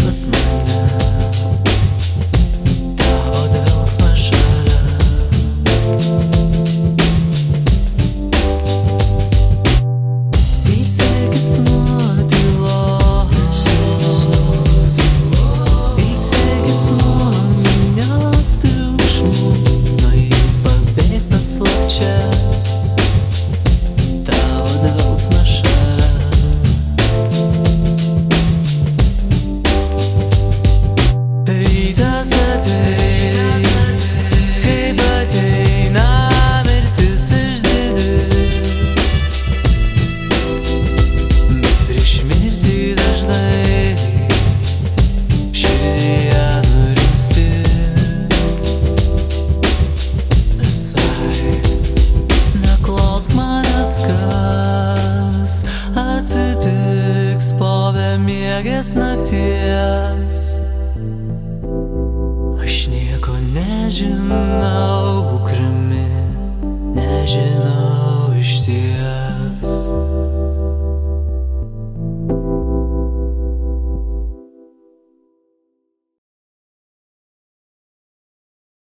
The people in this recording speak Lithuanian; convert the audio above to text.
pas mane, tavo dvelksmas šalia. Ilsėkis nuo tylos, ilsėkis nuo minios triukšmų, nuo jų pabėk paslapčia, tavo dvelksmas šalia. Rytas ateis, kaip ateina mirtis išdidi, bet prieš mirtį dažnai širdyje nurimsti. Visai neklausk manęs, kas atsitiks po bemiegės nakties. Aš nieko nežinau.